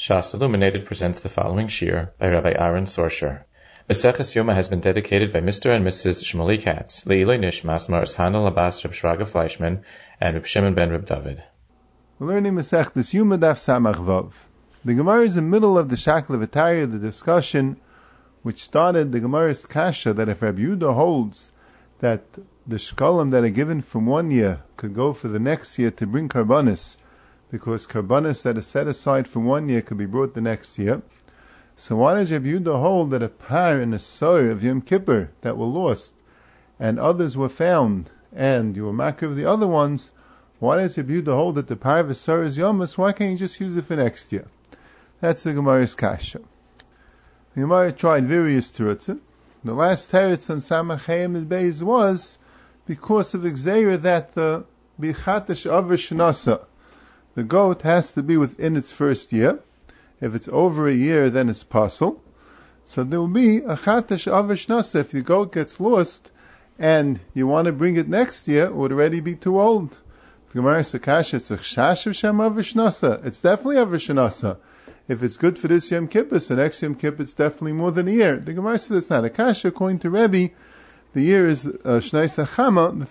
Shas Illuminated presents the following shir by Rabbi Aaron Sorsher. Maseches Yoma has been dedicated by Mr. and Mrs. Shmuley Katz, Le'iloi Nishmas Maris Hanel Abbas Reb Shraga Fleischman, and Reb Shimon ben Reb David. We're learning Maseches Yoma Daf Samach Vav. The Gemara is in the middle of the Shakla V'Tarya, the discussion which started the Gemara's Kasha that if Rabbi Yehuda holds that the shkalim that are given from 1 year could go for the next year to bring karbanis, because karbanis that is set aside for 1 year could be brought the next year. So why does Rabbi Yehuda hold that a par and a soir of Yom Kippur that were lost and others were found and you were makar of the other ones, why does Rabbi Yehuda hold that the par of a soir is yomus? Why can't you just use it for next year? That's the Gemara's kasha. The Gemara tried various terutzim. The last teretz on Samach Hayim Beis was because of the gzeira that the bichatash aver shnasa, the goat has to be within its first year. If it's over a year, then it's pasul. So there will be a chatash aver shnasa. If the goat gets lost and you want to bring it next year, it would already be too old. The Gemara Sakash, it's a chash of shem aver shnasa. It's definitely aver shnasa. If it's good for this Yom Kippur, so next Yom Kippur it's definitely more than a year. The Gemara says it's not a kasha. According to Rebbe, the year is Shnei Sachama, the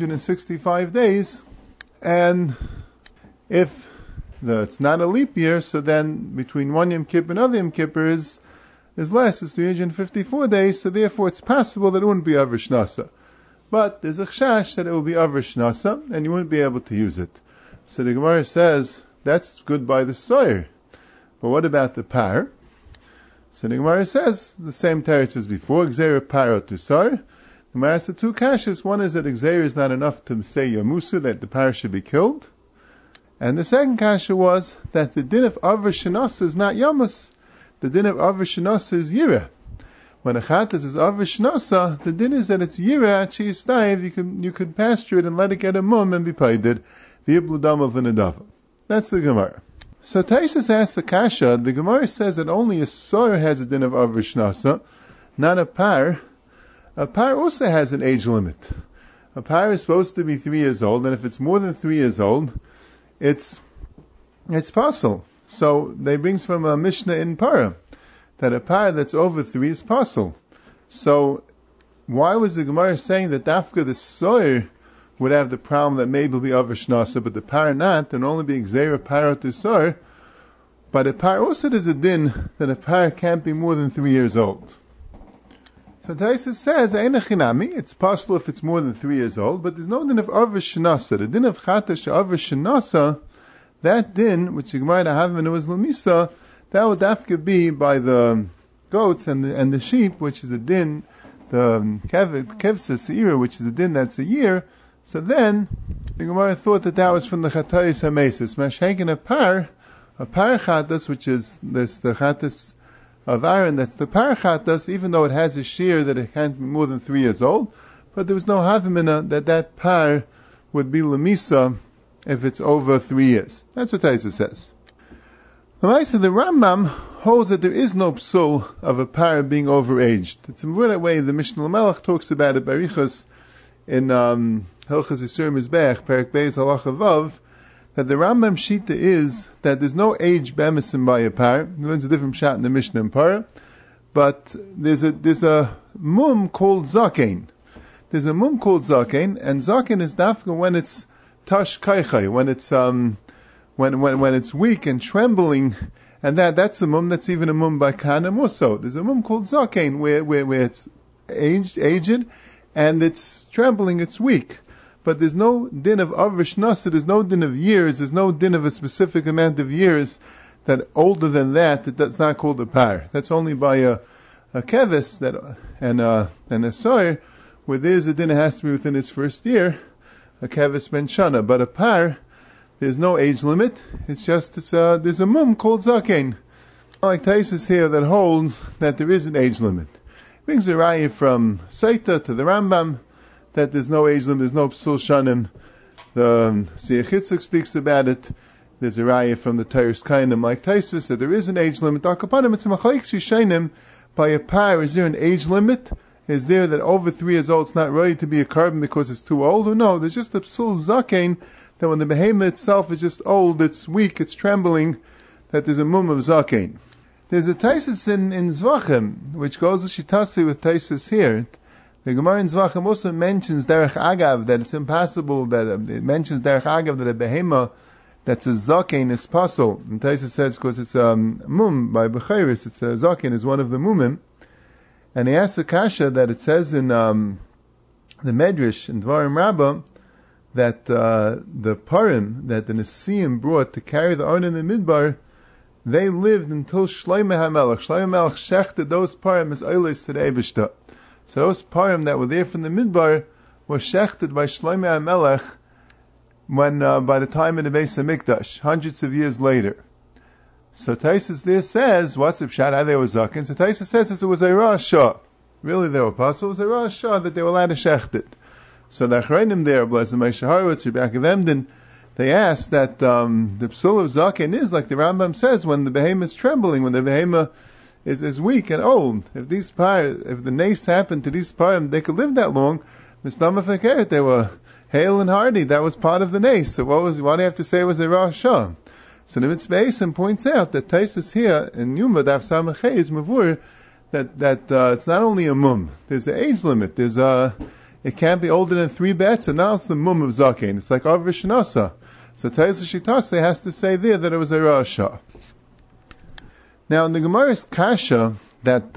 365 days, and if it's not a leap year, so then between one Yom Kippur and another Yom Kippur is less, it's 354 days, so therefore it's possible that it wouldn't be Aver Shnasa. But there's a chash that it will be Aver Shnasa, and you wouldn't be able to use it. So the Gemara says, that's good by the soir. But what about the par? So the Gemara says, the same teretz as before, Gzeira paro to soir. The Gemara has the two kashas. One is that Gzeira is not enough to say Yamusu, that the par should be killed. And the second kasha was that the din of Aver Shenasa is not Yamus. The din of Aver Shenasa is Yira. When a chatas is Aver Shenasa, the din is that it's Yira, Chiyistaiv, you could pasture it and let it get a mum and be paided, the Iblu Dam of Venadava. That's the Gemara. So Taisus asks the kasha, the Gemara says that only a soir has a din of Aver Shenasa, not a par. A par also has an age limit. A par is supposed to be 3 years old, and if it's more than 3 years old, it's pasul. So they brings from a Mishnah in Para that a par that's over 3 is pasul. So why was the Gemara saying that Dafka the soir would have the problem that maybe will be Aver Shnasa, but the par not, and only be Gzeira Paro to soir? But a par also there's a din that a par can't be more than 3 years old. So Taisus says, it's possible if it's more than 3 years old, but there's no din of Aver Shenasa. The din of Chatash Aver Shenasa, that din, which the Gemara Havinu was Lamisa, that would have be by the goats and the sheep, which is the din, the Kevsa Seira, which is the din that's a year. So then, the Gemara thought that was from the Chatayis HaMesis. Mashenkin a par Chatas, which is this, the Chatas of Aaron, that's the parachatas, even though it has a shear that it can't be more than 3 years old, but there was no havimina that par would be lemisa if it's over 3 years. That's what Taisa says. The Rambam holds that there is no psul of a par being overaged. It's in that way the Mishnah Lamelech talks about it by Riches in Hilchas Yisur Mizbech, Perek Beis Halacha Vav, that the Rambam Shita is that there's no age bemesim by a par. He learns a different shot in the Mishnah in Para, but there's a mum called zaken. There's a mum called zaken, and zaken is dafka when it's tash kaichai, when it's when it's weak and trembling, and that's a mum that's even a mum by kana muso. There's a mum called zaken where it's aged, and it's trembling, it's weak. But there's no din of Aver Shnasa, there's no din of years, there's no din of a specific amount of years that older than that's not called a par. That's only by a kevis and a soir, where there's a din that has to be within its first year, a kevis ben shana. But a par, there's no age limit, it's just, there's a mum called zaken. Like Taisus here that holds that there is an age limit. Brings a raya from Saita to the Rambam, that there's no age limit, there's no psul shanim. The Siyach Yitzchak speaks about it. There's a raya from the Tyrus Kainim, like Taisus said, there is an age limit. Akapanim, it's a machlaik shishainim. By a par, is there an age limit? Is there that over 3 years old it's not ready to be a carbon because it's too old? Or no, there's just a psul zaken, that when the behemoth itself is just old, it's weak, it's trembling, that there's a mum of zaken. There's a Taisus in Zvachim, which goes to Shitasi with Taisus here. The Gemara in Zvachim also mentions Derech Agav, that it's impossible, that it mentions Derech Agav that a behema that's a zaken is possible. And Taisus says, because it's a mum by Bechiris, it's a zaken is one of the mumim. And he asks a kasha that it says in the Medrash in Dvarim Rabbah that the parim that the Nesiim brought to carry the Arn in the Midbar, they lived until Shlomo HaMelech. Shlomo HaMelech shechted those parim as oiles to the Eibishter. So those parim that were there from the Midbar were shechted by Shlomo HaMelech when, by the time of the Beis HaMikdash, hundreds of years later. So Taisus there says, what's the pshat? How they were zaken? So Taisus says it was a Rosh Shah. Really, they were possible. It was a Rosh Shah that they were allowed to shecht it. So the Achreinim there, Blessed Moshe Horowitz, Rebbe Akiv Emden, they asked that the psul of zaken is like the Rambam says when the behemoth is trembling, when the behemoth is weak and old. If the nace happened to these parim, they could live that long. Misnama Fekeret, they were hale and hardy. That was part of the nace. So why do you have to say it was a Rosh Shah? So the Mitzvah Esim points out that Taisus here in Yuma Daf Samachay is mavur that it's not only a mum. There's an age limit. It can't be older than 3 bets, and now it's the mum of zaken. It's like Arvish Nasa. So Taisus Shitase has to say there that it was a Rosh Shah. Now in the Gemara's kasha that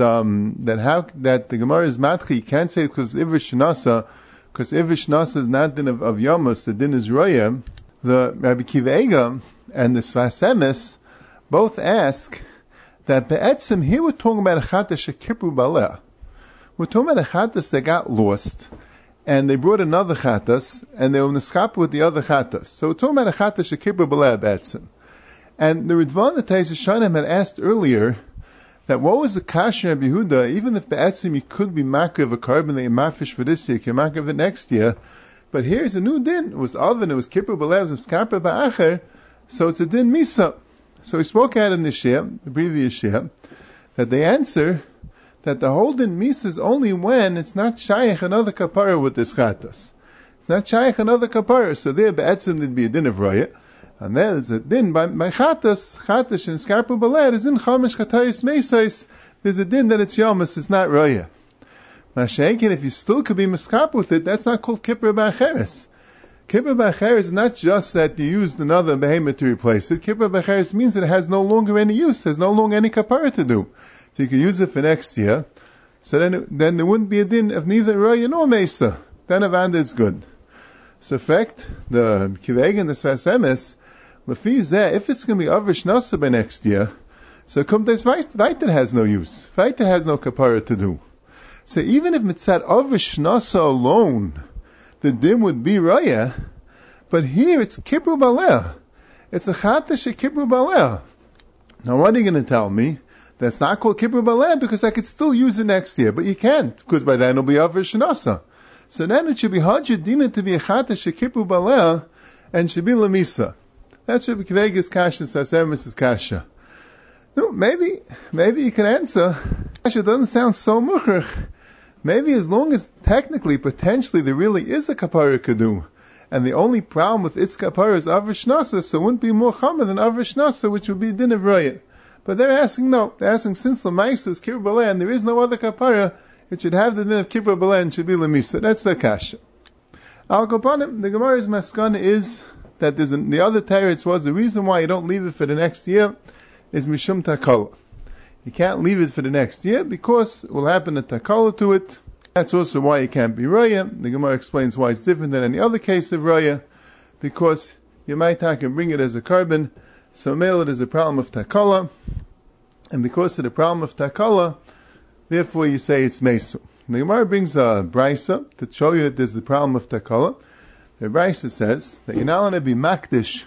the Gemara is matchi, you can't say because Ivrish Nasa, because Ivrish Nasa is not din of Yamas, the din is Roya. The Rabbi Kiva Eiga and the Sfas Emes both ask that be'etzim here we're talking about a chatash shekipru baleh. We're talking about a chatash that got lost, and they brought another chatas, and they were niskap with the other chatas. So we're talking about a chatas shekipru baleh be'etzim. And the Ridvan the Taisus Shanim had asked earlier that what was the kasha of Yehuda, even if be'etzim you could be makar of a carbon that you mafish for this year, you can makar of it next year, but here's a new din. It was oven, it was kipru baleh, it was niskap ba'acher, so it's a din misa. So we spoke out in the previous year, that they answer that the whole din misa is only when it's not shaykh another kapara with this chatas. It's not shaykh another kapara, so there be'etzim there'd be a din of raya, and there's a din by chatas and skarpu baled is in chamish chatayis meisais. There's a din that it's yamas, it's not raya. Mashenkin, if you still could be miskap with it, that's not called kippur ba'acheres. Kippur b'acheres is not just that you used another behemoth to replace it. Kippur b'acheres means that it has no longer any use, has no longer any kapara to do. If you could use it for next year, so then there wouldn't be a din of neither raya nor mesa. Then avanda is good. So, in fact, the kiveg and the Sfas Emes, lefi zeh, if it's going to be avish nasa by next year, so come this vaitan has no use. Vaitan has no kapara to do. So even if mitzad avish nasa alone, the dim would be raya, but here it's kipru baleh. It's a chatash kipru baleh. Now what are you going to tell me? That's not called kipru baleh because I could still use it next year, but you can't because by then it'll be avish nasa. So then it should be hajj dina to be a chatash kipru baleh and should be lamisa. That's Rabbi Kivega's kasha, Sfas Emes' kasha. No, maybe you can answer. Kasha doesn't sound so muchrich. Maybe as long as technically, potentially, there really is a kapara kadu, and the only problem with its kapara is avish nasa, so it wouldn't be more chama than avish nasa, which would be din of raya. But they're asking since the ma'aser is kippur baleh and there is no other kapara, it should have the din of kippur baleh and should be lemisa. That's the kasha. Al Kopanim, the Gemara's maskana is that the other teretz was the reason why you don't leave it for the next year is mishum takala. You can't leave it for the next year because it will happen a takala to it. That's also why it can't be raya. The Gemara explains why it's different than any other case of raya, because you might bring it as a carbon, so male it is a problem of takala, and because of the problem of takala, therefore you say it's mesu. The Gemara brings a brisa to show you that there's the problem of takala. The brisa says that you're not allowed to be makdish,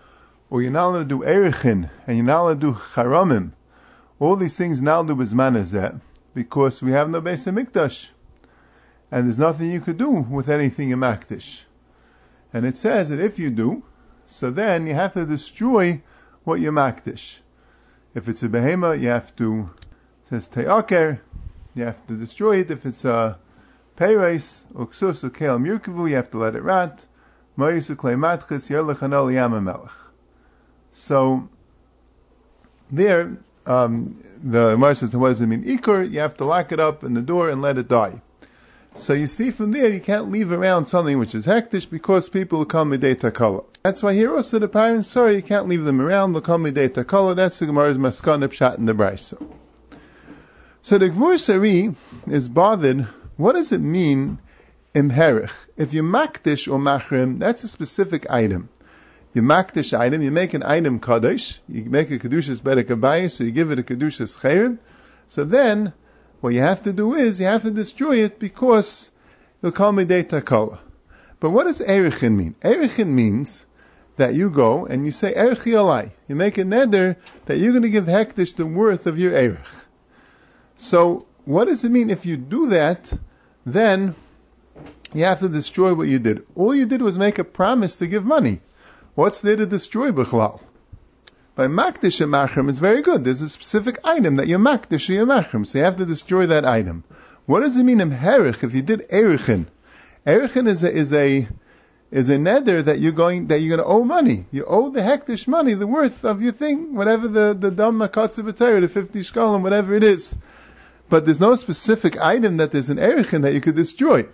or you're not allowed to do erichin, and you're not allowed to do charamim. All these things now do bizman hazeh, because we have no Beis HaMikdash. And there's nothing you could do with anything in Makdish. And it says that if you do, so then you have to destroy what you Makdish. If it's a behema, you have to, it says te'aker, you have to destroy it. If it's a peiros, uksus, ukeil murkavu, you have to let it rot. Moyis uklei matchis, yerlech anol yam melech. So, there, the Gemara says, what does it mean? Ikur, you have to lock it up in the door and let it die. So you see from there, you can't leave around something which is hektish because people will come midei takala. That's why here also the parents, sorry, you can't leave them around, they'll come midei takala. That's the Gemara's maskana pshat in the brayso. So the Gvur Sari is bothered, what does it mean, imherich? If you makdish or machrim, that's a specific item. You makdish item, you make an item kadosh, you make a kedushas bedek abayis, so you give it a kedushas chayrim. So then, what you have to do is, you have to destroy it because you'll call midei takala. But what does erichin mean? Erichin means that you go and you say erichi alai. You make a neder that you're going to give hektish the worth of your erich. So, what does it mean if you do that, then you have to destroy what you did. All you did was make a promise to give money. What's there to destroy b'chlal? By makdish and machrim, it's very good. There's a specific item that you're makdish and machrim, so you have to destroy that item. What does it mean in herich if you did erichin? Erichin is a neder that you're going to owe money. You owe the hektish money, the worth of your thing, whatever the dam makatz of the 50 shkalim, whatever it is. But there's no specific item that there's an erichin that you could destroy.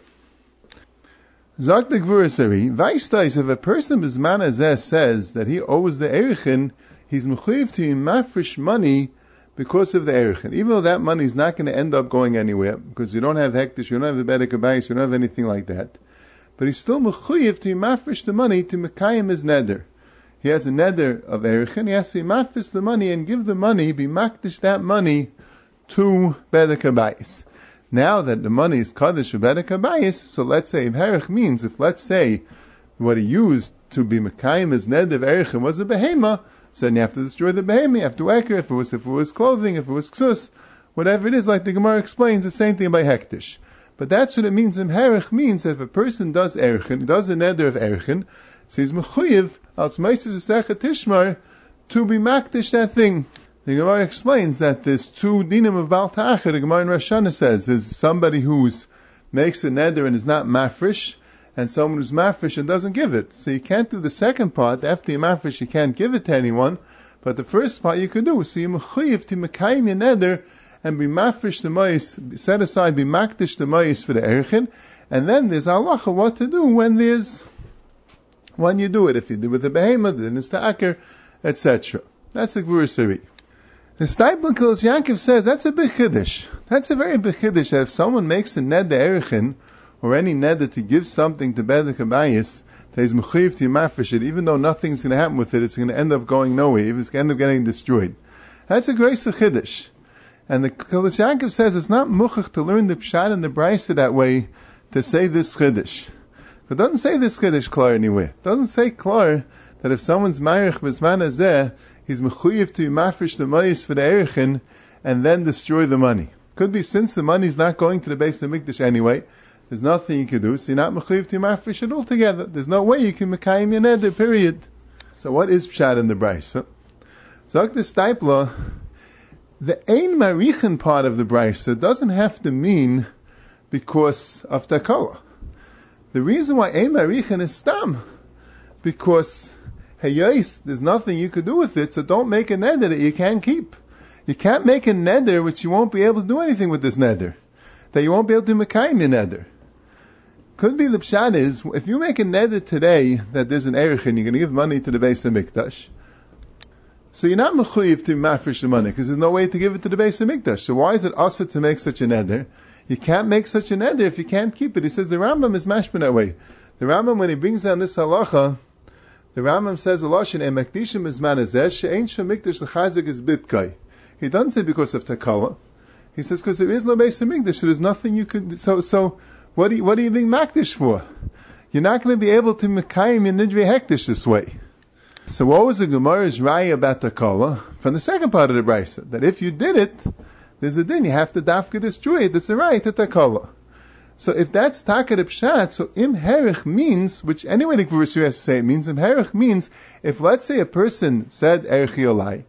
Zak the Gvur Sari, Vaistais, if a person Bizman Azeh says that he owes the erichin, he's mechuyev to mafresh money because of the erichin. Even though that money is not going to end up going anywhere, because you don't have hektish, you don't have the bedek abayis, you don't have anything like that. But he's still mechuyev to mafresh the money to mekayim his neder. He has a neder of erichin, he has to mafresh the money and give the money, be makdish that money to bedek abayis. Now that the money is kaddish bedek abayis, so let's say if herich means, if let's say what he used to be mekayim his neder of erichin was a behema, so then you have to destroy the behema, you have to eker, if it was clothing, if it was ksus, whatever it is, like the Gemara explains, the same thing by hektish. But that's what it means. Imherich means that if a person does erichin, does a neder of erichin, so he's mechuyev, als meister zesechet tishmar, to be makdish that thing. The Gemara explains that there's two dinim of Baal Ta'achir. The Gemara in Rosh Hashanah says there's somebody who makes a neder and is not mafresh, and someone who's mafresh and doesn't give it. So you can't do the second part. After you're mafresh, you can't give it to anyone. But the first part you can do. So you're mechuyev to mekayim your neder and be mafresh the mois, set aside, be makdish the mois for the erichin. And then there's halacha what to do when you do it. If you do it with the behemah, then it's the aker, etc. That's a Gvur Sari. The Steipler Kilos Yankov says that's a big chiddush. That's a very big chiddush that if someone makes a neder erichin, or any neder to give something to bedek abayis, that he's mechuyev to mafresh it, even though nothing's going to happen with it, it's going to end up going nowhere, it's going to end up getting destroyed. That's a great chiddush. And the Kilos Yankov says it's not muchach to learn the pshat and the brayso that way to say this chiddush. It doesn't say this chiddush klar anywhere. It doesn't say klar that if someone's marich b'zman hazeh, he's mechuyev to mafresh the mois for the erichin and then destroy the money. Could be since the money's not going to the base of the mikdash anyway, there's nothing you can do, so you're not mechuyev to mafresh it altogether. There's no way you can mekayim your neder, period. So what is pshat in the brayso? Zok the Steipler, the ein marichin part of the brayso doesn't have to mean because of takala. The reason why ein marichin is stam, because there's nothing you could do with it, so don't make a neder that you can't keep. You can't make a neder which you won't be able to do anything with this neder. That you won't be able to mekayim your neder. Could be the pshat is, if you make a neder today that there's an erichin, you're going to give money to the Beis HaMikdash, so you're not mechuyev to mafresh the money, because there's no way to give it to the Beis HaMikdash. So why is it asur to make such a neder? You can't make such a neder if you can't keep it. He says the Rambam is mashman that way. The Rambam, when he brings down this halacha, the Rambam says, "Lashon emakdishim izman hazeh she'ein shem mikdash lechazik is bitkai." He doesn't say because of takala. He says because there is no Beis HaMikdash, so there's nothing you could. So what are you being makdish for? You're not going to be able to mekayim your nidrei hektish this way. So what was the Gemara's raya about takala from the second part of the brayso? That if you did it, there's a din. You have to dafka destroy it. That's a raya to takala. So if that's taka de pshat, so im herich means, which anyway the Gvur Sari has to say, it means im herich means, if let's say a person said erichi olai,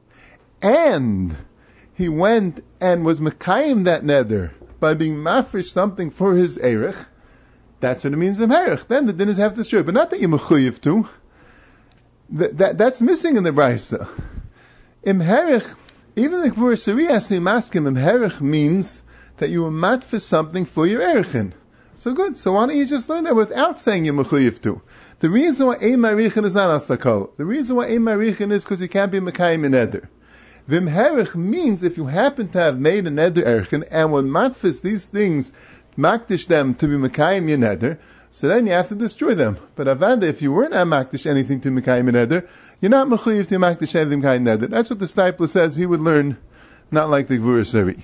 and he went and was mekayim that neder by being mafresh something for his erich, that's what it means im herich. Then the din is have to destroy, but not that you're mechuyev to. That's missing in the brayso. Im herich Even the Gvura Sari has to be maskim. Herich means that you were mat for something for your erichin. So good. So why don't you just learn that without saying you're mechuyev to? The reason why ein marichin is not aslakol. The reason why ein marichin is because you can't be mekayim in eder. Vim herich means if you happen to have made an eder erichin and when matfis these things makdish them to be mekayim in eder, so then you have to destroy them. But avada, if you weren't makdish anything to mekayim in eder, you're not mechuyev to makdish anything mekayim in eder. That's what the Stipler says he would learn, not like the Gvura Sari.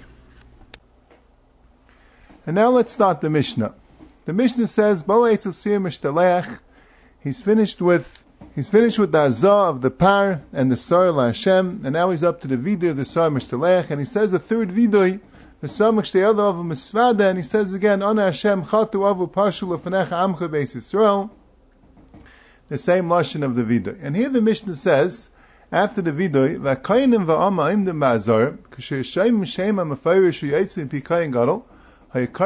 And now let's start the Mishnah. The Mishnah says, he's finished with the Azah of the Par and the Sar La Hashem, and now he's up to the Vidoy of the Sar Mishtalech, and he says the third Vidoy, the Sar Mishtayada of Misvada, and he says again, Ana Hashem Chatu Avu Pashu Lefanecha Amcha Beis Yisrael, the same lashon of the Vidoy. And here the Mishnah says, after the Vidoy, V'kainim v'ama imdim ba'azar, k'sher Shem Shema Mefayrish Yaitzi Pikayin Gadol, by the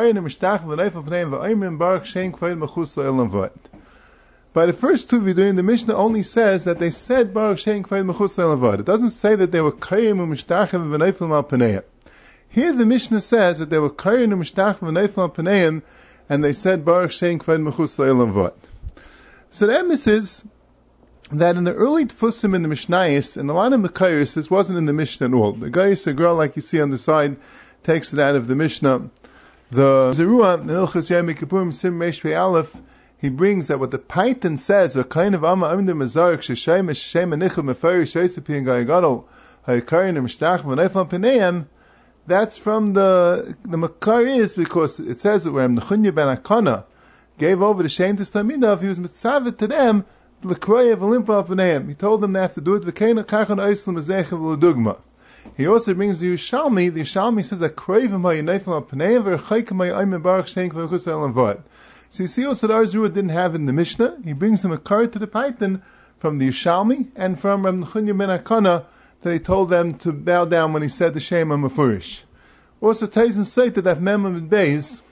first two Vidoyim, the Mishnah only says that they said Baruch Shein Kvayd Mechutz Le'Levad. It doesn't say that they were Kayim u'Mishtachim v'Neifel Al Paneim. Here the Mishnah says that they were Kayim u'Mishtachim v'Neifel Al Paneim, and they said Baruch Shein Kvayd Mechutz Le'Levad. So the emes is that in the early Tfusim in the Mishnayos, and a lot of Mekayos, this wasn't in the Mishnah at all. The Gayis, a girl like you see on the side, takes it out of the Mishnah. The Zerua, in Ilchus Yom Kippurim, Sim Reish Pei Aleph, he brings that what the Paitan says, a kind of Amma Amdim Mazarik, Sheshem, Sheshem, Anichim, Mefari, Sheisipi, and Gayagadol, Hayakarin, and Mishtach, Vanefam Peneim, that's from the Makar is because it says that where Nechunya ben Akana gave over the Shem to Stamidav, he was mitzavit to them, L'kroyev Olimpa Peneim. He told them they have to do it, V'keina Kachan Oislam Ezechev L'Dugma. He also brings the Yushalmi. The Yushalmi says that Kravim ha'yinayfim ha'paneim v'rechaykim ha'yayim baruch shein k'vay chusay l'vad. So you see also that Arzura didn't have in the Mishnah. He brings him a card to the Paitan from the Yushalmi and from Reb Nechunya ben Akana that he told them to bow down when he said the Shema Mefurish. Also Taizen Seit that Mem and Beis,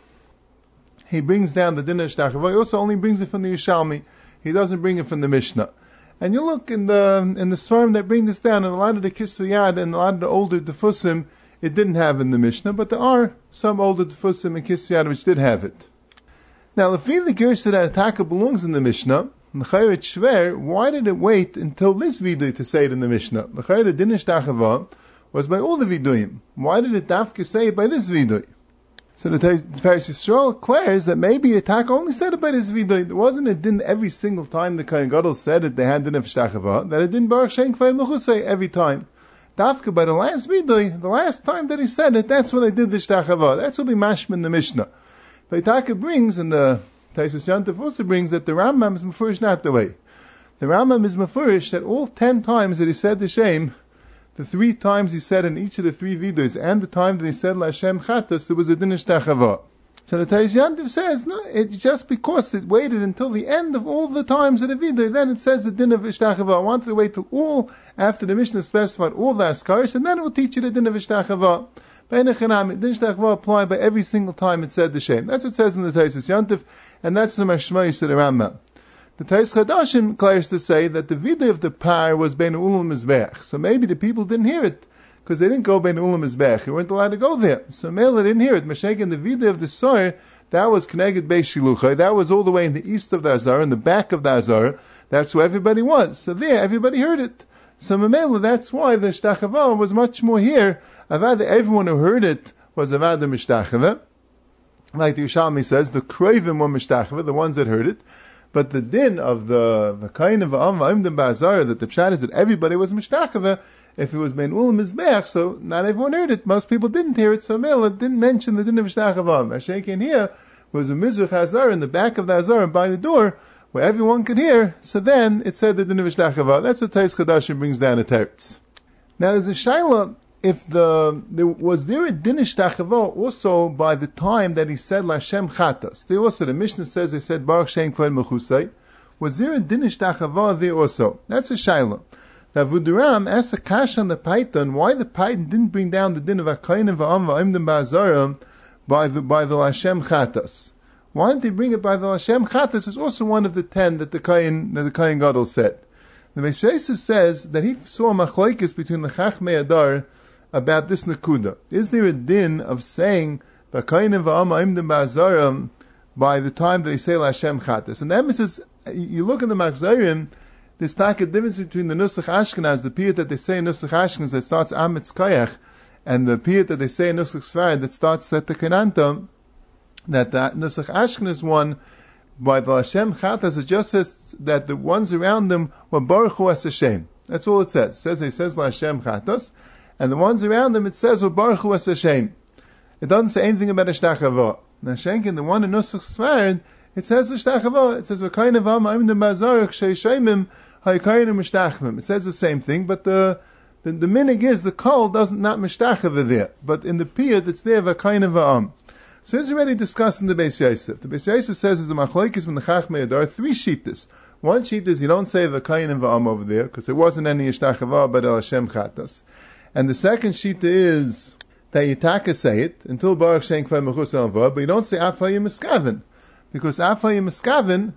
he brings down the Dinah Shtachava. He also only brings it from the Yushalmi. He doesn't bring it from the Mishnah. And you look in the Svarim that bring this down, and a lot of the Kisvayad and a lot of the older Tefusim, it didn't have in the Mishnah, but there are some older Tefusim and Kisvayad which did have it. Now, if the Gersa that Ataka belongs in the Mishnah, L'chayr Shver, why did it wait until this Vidoy to say it in the Mishnah? L'chayr Dinish Tachava was by all the Vidoyim. Why did it Dafka say it by this Vidoy? So the Tiferes Yisrael declares that maybe Ataka only said it by this Vidoy. It wasn't it didn't every single time the Kohen Gadol said it, they had Din of Shtachava, that it didn't Baruch Shein Kvayd Mechusay every time. Dafka by the last Vidoy, the last time that he said it, that's when they did the Shtachava. That's what we mashma in the Mishnah. But Ataka brings, and the Taisus Yantav also brings, that the Rambam is Mefurish not the way. The Rambam is Mefurish that all 10 times that he said the Shem, the 3 times he said in each of the 3 Vidoys, and the time that he said La Hashem Chatas, there was a Din Shtachava. So the Taisus Yantav says, no, it's just because it waited until the end of all the times of the Vidoy, then it says the Din of Shtachava. I wanted to wait till all, after the Mishnah specified all the Askaris, and then it will teach you the Din of Shtachava. Din Shtachava applied by every single time it said the Shem. That's what it says in the Taisus Yantav, and that's the Mashmayis of the Rambam. The Tais Chadashim declares to say that the Vidoy of the Par was Ben Ulam Mizbech. So maybe the people didn't hear it, because they didn't go Ben Ulam Mizbech. They weren't allowed to go there. So Mela didn't hear it. Mashaykin, the Vidoy of the Sar, that was connected Beis Shiluchai. That was all the way in the east of the Azar, in the back of the Azar. That's where everybody was. So there, everybody heard it. So Mela, that's why the Shtachava was much more here. Avada, everyone who heard it was Avada Mishtachava. Like the Yushalmi says, the Kravim were Mishtachava, the ones that heard it. But the din of the kind of Amdim Ba'azara, that the pshat is that everybody was Mishtachava, if it was Ben Ulam Mizbech, so not everyone heard it. Most people didn't hear it, so Mela didn't mention the din of Mishtachava. Mashiach here was a Mizrach Hazar in the back of the Hazar and by the door, where everyone could hear, so then it said the din of Mishtachava. That's what Tais Chadashim brings down a teretz. Now there's a shaila, if was there a din Shtachava also by the time that he said Lashem Chatas? There also, the Mishnah says he said Baruch Shein Kvayd Mechusay. Was there a din Shtachava there also? That's a shaila. Now Vuduram asks a kash on the Paitan why the Paitan didn't bring down the din of Akainim v'Am v'Imdim Ba'azarim by the Lashem Chatas. Why didn't they bring it by the Lashem Chatas? Is also one of the 10 that the Kohen Gadol said. The Meishaisa says that he saw a machlokes between the Chachmei Adar about this Nakuda. Is there a din of saying V'kainim v'ama imdim ba'azarim by the time they say L'Hashem Chatas? And the emphasis, you look in the Machzorim, there's not a difference between the Nusach Ashkenaz, the piyut that they say in Nusach Ashkenaz that starts Amitz Koyach, and the piyut that they say in Nusach Sfarad that starts Seta Kenanta, that the Nusach Ashkenaz one, by the Hashem Chatas, it just says that the ones around them were Baruch Hu as Hashem. That's all it says. It says Hashem Chatas, and the ones around them it says were Baruch Hu as Hashem. It doesn't say anything about Ishtachava. Now Shenkin, the one in Nusach Sfarad, it says Ishtachava. It says V'kainim v'ama imdim ba'azarim k'shei it says the same thing, but the minig is the kol doesn't not mishtachava there, but in the piyut it's there v'kainim v'am. So it's already discussed in the Beis Yosef. The Beis Yosef says is a machlokes from the Chachmei. There are three shittas. One sheet is you don't say v'kainim v'am over there because there wasn't any ishtachava but el Hashem chatas, and the second shita is that you taka say it until Baruch Shem K'vay Mechus El Vav, but you don't say afayim miskaven because afayim miskaven.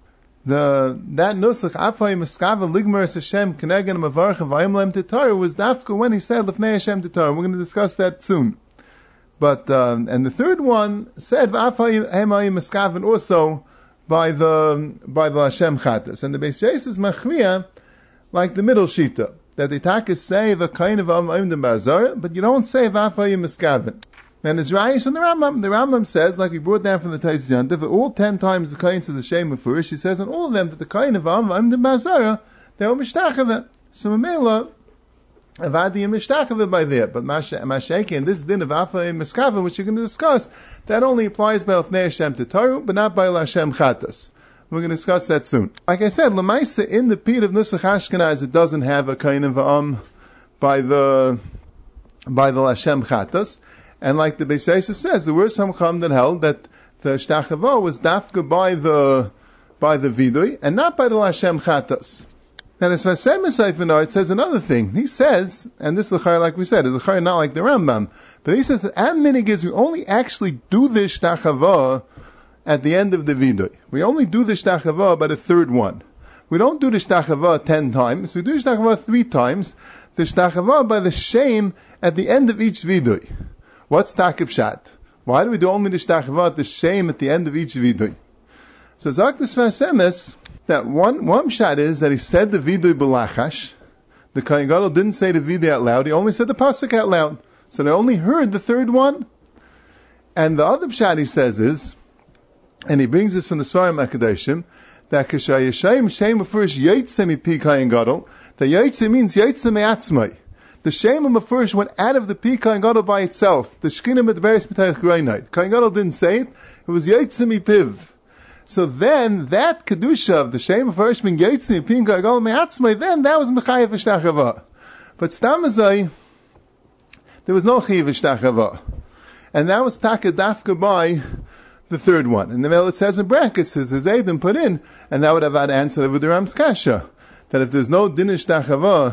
That nusach afayim miskaven ligmer es Hashem kenegen mavarchem vayim lem titaru was dafka when he said lefnei Hashem titaru. We're going to discuss that soon. But and the third one said afayim hemayim miskaven also by the Hashem chatas, and the Beis Yosef is machriya like the middle shita that the takas say v'kain v'amim dem ba'azar, but you don't say v'afayim miskaven. And it's Raish on the Rambam. The Rambam says, like we brought down from the Tais Yantiv, that all 10 times the Kain says the Shem Mefurish, he says on all of them that the Kain of Am the Bazara, they were Mishtachava. So Mamela, Avadi and Mishtachava by there. But Mashaki and this din of Afa and Miskava, which you're going to discuss, that only applies by Lefnei Hashem Titaru, but not by Hashem Chatas. We're going to discuss that soon. Like I said, Lamaisa in the pit of Nusach Ashkenaz, it doesn't have a Kain of Am by the Hashem Chatas. And like the Beis Yosef says, there were some Chum that held that the Shtachava was dafka by the Vidui, and not by the Hashem Chatas. Now, as Vasem Esayfinar, it says another thing. He says, and this L'chai, like we said, is L'chai not like the Rambam, but he says that Am Minig is we only actually do the Shtachava at the end of the Vidui. We only do the Shtachava by the third one. We don't do the Shtachava 10 times, we do the Shtachava 3 times, the Shtachava by the Shem at the end of each Vidui. What's Takib Shat? Why do we do only the Shtachava, the Shem at the end of each Vidui? So Zak the Svasemes, that one Shat is that he said the Vidui B'lachash. The Kohen Gadol didn't say the Vidui out loud, he only said the Pasuk out loud. So they only heard the third one. And the other Shat he says is, and he brings this from the Svarim HaKadoshim, that K'shayashayim Shem Mefurish Yaitzeh Mipi Kohen Gadol, that Yaitzeh means Yaitzeh Me'atzmai. The Shem of Mefurish went out of the Pi Kohen Gadol by itself. The Shekhinah Medberes B'tayich Greinait. Kohen Gadol didn't say it. It was Yaitzeh Mipiv. So then, that Kedusha of the Shem of Mefurish being Yaitzeh Mipi Kohen Gadol Me'atzmai, then that was Mechayev V'shtachava. But Stamazai, there was no Chayev V'shtachava. And that was Taka Dafka by the third one. And the middle it says in brackets, it says Eidim put in, and that would have had answer with the Ram's Kasha. That if there's no Din V'shtachava,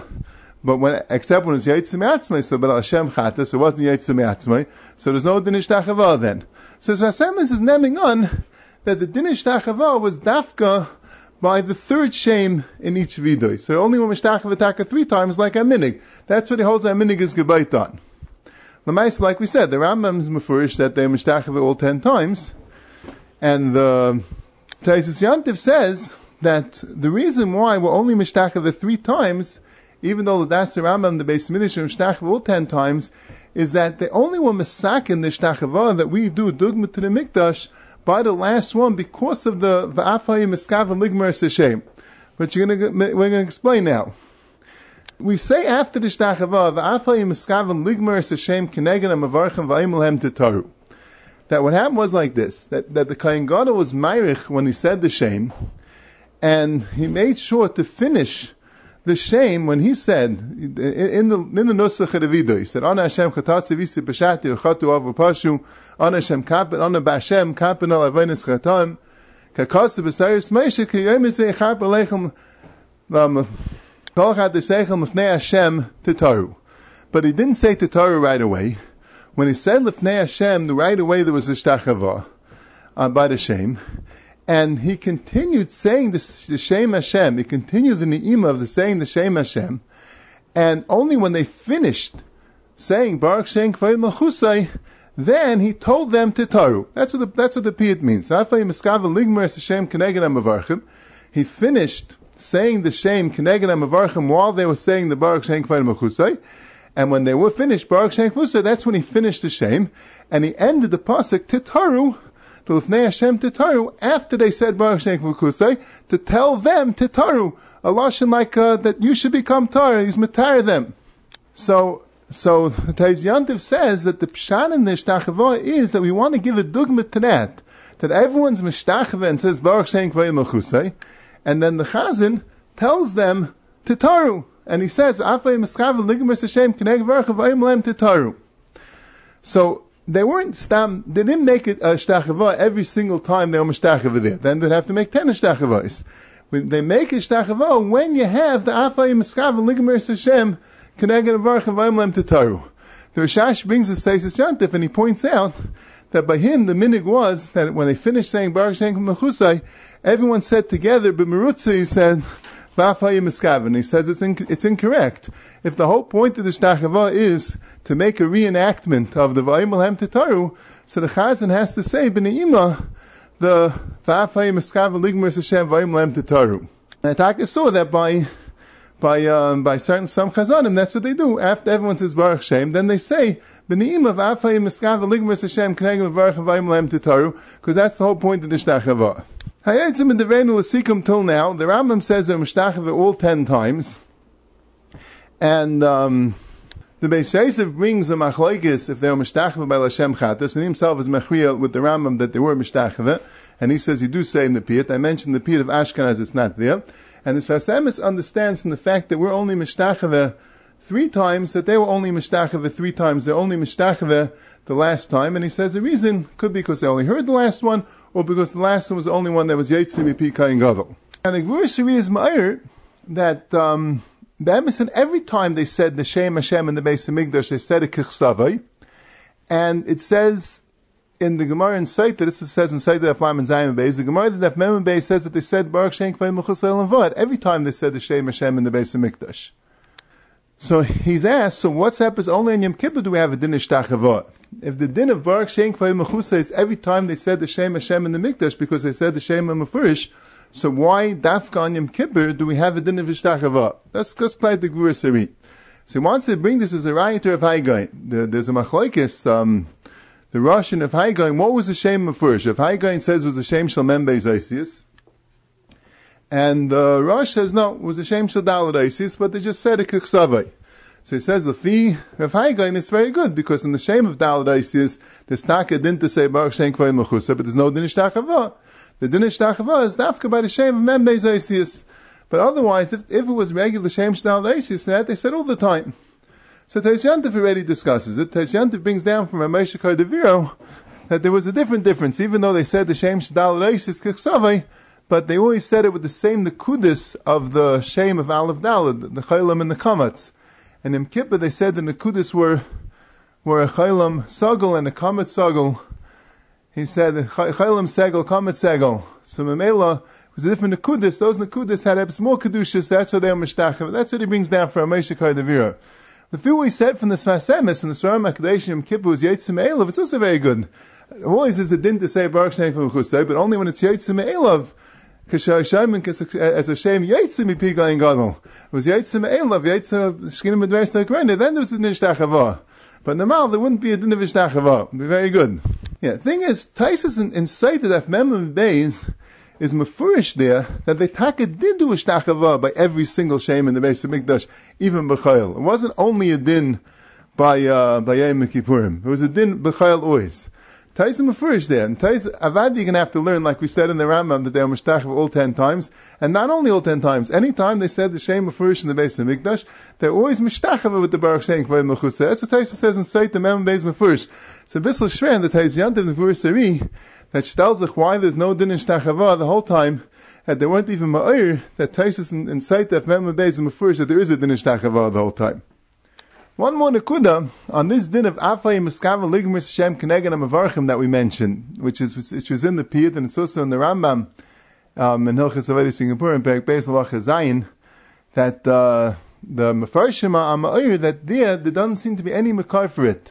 but except when it's Yaitzeh Me'atzmai, so but Hashem Chatas, so it wasn't Yaitzeh Me'atzmai, so there's no Din Ishtachava then. So Vasemis is naming on that the Din Ishtachava was Dafka by the third Shem in each Vidui. So only when Mishtachava Taka 3 times like a minig. That's what he holds a minig is Gebayt on. L'maisa, like we said, the Rambam is Mefurish that they Mishtachava all 10 times, and the Taisus Yantiv says that the reason why we're only Mishtachava 3 times, even though that's the Rambam, the Beis Midrash, and Shtachava all 10 times, is that the only one masakin the Shtachava that we do dugma to the Mikdash by the last one because of the V'afayim Miskav and Ligmer Seshem. But we're going to explain now. We say after the Shtachava, V'afayim Miskav and Ligmer Seshem Kenegen and Mavarchem V'ayim Titaru. That what happened was like this, that the Kohen Gadol was Meirich when he said the Shem, and he made sure to finish the Shem when he said in the Nusach of the Vidui, he said, "Ana Hashem chatatzi visi b'shati uchatu avu pashu, Ana Hashem kapen, Ana b'Hashem kapen al avenis chatam, kakasi b'saris meishe kiyom yitzei echar b'leichem kol chad d'seichem l'fnei Hashem titaru." But he didn't say titaru right away. When he said l'fnei Hashem, right away there was a shtachava by the Shem. And he continued saying the Shem Hashem. He continued the ni'ima of saying the Shem Hashem. And only when they finished saying Baruch Shem Kavod Malchusay, then he told them Titaru. That's what the piyut means. He finished saying the Shem Keneged HaMavarchim while they were saying the Baruch Shem Kavod Malchusay. And when they were finished, Baruch Shem Kavod, that's when he finished the Shem. And he ended the pasuk Titaru, to Lifnei Hashem Titaru, after they said Baruch Shem Kavod, to tell them Titaru. A lashon like that you should become Torah. He's matar them. So Taiz Yantiv says that the pshat in the Shtachava is that we want to give a dugma to that everyone's Mishtachava and says Baruch Shem Kavod Malchusay, and then the Chazan tells them Titaru, and he says Afay Miskav Ligmas Hashem Keneg Varach Vayim Lem Titaru. So they didn't make it a Shtachava every single time they were Mishtachava there. Then they'd have to make 10 Shtachavos. They make a Shtachava when you have the Afay Miskav Ligmas Hashem Keneg Varach Vayim Lem Titaru. The Rishash brings the Seisus Yantif, and he points out that by him the minig was that when they finished saying Baruch Shem Kavod Malchusay, everyone said together, but Merutza he said, V'afayim Miskaven. He says it's incorrect. If the whole point of the Shtachava is to make a reenactment of the V'ayim Alhem Titaru, so the Chazan has to say, B'ne'ima, the V'afayim Miskaven Ligmar Hashem V'ayim Alhem Titaru. And Ataka saw that by certain some Chazanim, that's what they do. After everyone says Baruch Shem, then they say, B'ne'ima V'afayim Miskaven Ligmar Hashem Knegel V'arach V'ayim Alhem Titaru, because that's the whole point of the Shtachava. Hayatzim and Devenu L'Sikum till now, the Rambam says they're Mishtachava all 10 times. And the Beis Yosef brings the Machlokes if they were Mishtachava by Lashem Chatas, and he himself is Mechriya with the Rambam that they were Mishtachava, and he says you do say in the piyut. I mentioned the piyut of Ashkenaz, it's not there. And the Sfas Emes understands from the fact that we're only Mishtachava 3 times, that they were only Mishtachava 3 times, they're only Mishtachava the last time, and he says the reason could be because they only heard the last one, or because the last one was the only one that was Yetzim Mipi Kain Gadol. And the Gvur Shari is Ma'ir that the Emerson, every time they said the Shem Hashem in the Beis HaMikdash, they said a Kichsavai, and it says in the Gemara in Saita, this says in Saita Aflam and Zayim Beis, the Gemara that Mem Beis says that they said Baruch Shem Kavod Malchusay and Vad every time they said the Shem Hashem in the Beis HaMikdash. So he's asked, so what's happens only in Yom Kippur do we have a din of Shtachava? If the din of Baruch Shem Kavod Malchusay is every time they said the Shem Hashem in the Mikdash because they said the Shem Mefurish, so why Dafka on Yom Kippur do we have a din of Shtachava? That's quite the Gvur Sari. So he wants to bring this as a rioter of Haigain. There's a Machlokes, the Russian of Haigain, what was the Shem Mefurish? If Haigain says it was the Shem Shel Mem Beis Isis, and Rosh says no, it was a Shem Shel Daled Isis, but they just said a Kichsavai. So he says the fee of Haigain is very good because in the shame of Daled Isis, there's taka din to say Baruch Shem Kavod Malchusay, but there's no din Shtachava. The din Shtachava is dafka by the shame of Mem Beis Isis. But otherwise, if it was regular Shem Shel Daled Isis, that they said all the time. So Taiz Yantif already discusses it. Taiz Yantif brings down from Ramesha Kardaviro that there was a difference, even though they said the Shem Shel Daled Isis Kichsavai, but they always said it with the same nekudis of the shame of Aleph Daled, the Chaylam and the Kamatz. And in Kippur they said the nekudis were a Chaylam Sagel and a Kamatz Sagel. He said Chaylam Sagel, Kamatz Sagel. So Memela was a different nekudis. Those nekudis had more kedushas. That's what they were mishtachava. That's what he brings down from Ramesha Kardavira. The few we said from the Sfas Emes and the Svarim HaKadosh Yom Kippur was Yetzim Elav. It's also very good. Always is a din to say Baruch Shem Kavod Malchusay, but only when it's Yetzim Elav. As a shame Yetzim Mipi Kain Gadol. It was Yetzim Elav, Yetzim Shkinim Medveres Takrein. Then there was a din Shtachava. But normal there wouldn't be a din of Shtachava. It'd be very good. Yeah. Thing is, Taisus in Saita that Mem Beis is mefurish there that they taka did do a Shtachava by every single shame in the Beis HaMikdash, even B'chayil. It wasn't only a din by Yom Kippurim. It was a din B'chayil always. Tais mefurish there, and Tais Avad you're going to have to learn, like we said in the Rambam, that they were Mishtachava all 10 times, and not only all 10 times. Any time they said the shame mefurish in the Beis HaMikdash, they're always Mishtachava with the Baruch Shem Kavod Malchusay. That's what Tais says in Seit the Mem Beis mefurish. It's a bissel shver in the Tais Yantiv and Gvur Sari that tells us why there's no din in Shtachava the whole time, that they weren't even ma'ir, that Tais in Seit the Mem Beis mefurish that there is a din in Shtachava the whole time. One more nekuda on this din of Afay Miskaven Ligmar Hashem Keneged HaMavarchim that we mentioned, which was in the piyut and it's also in the Rambam in Hilchos Avodas Yom Kippur in Perek Beis Halacha Zayin, that Mefarshim are ma'ir that there doesn't seem to be any makar for it.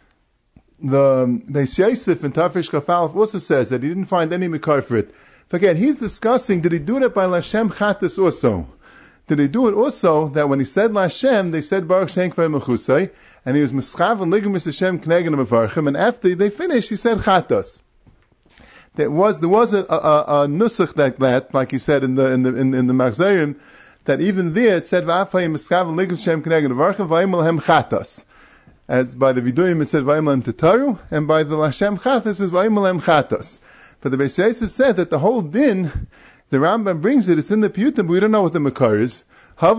The Beis Yosef in Tafresh Kaf Aleph also says that he didn't find any makar for it. Again, he's discussing, did he do it by Lashem Chatas also? Did he do it also that when he said Lashem, they said Baruch Shem Kvei Mechusay, and he was Mischav and Ligamis Hashem Knegen Mevarchim, and after they finished, he said Chatas. There was a nusach that, like he said in the Machzorim, that even there it said Va'afayim Mischav and Ligamis Hashem Knegen Mevarchim Va'imel Hem Chatas. As by the Viduyim it said Va'imel Hem Tataru, and by the Lashem Chatas it says Va'imel Hem Chatas. But the Beis Yosef said that the whole din, the Rambam brings it, it's in the Piyutim, but we don't know what the Makar is. You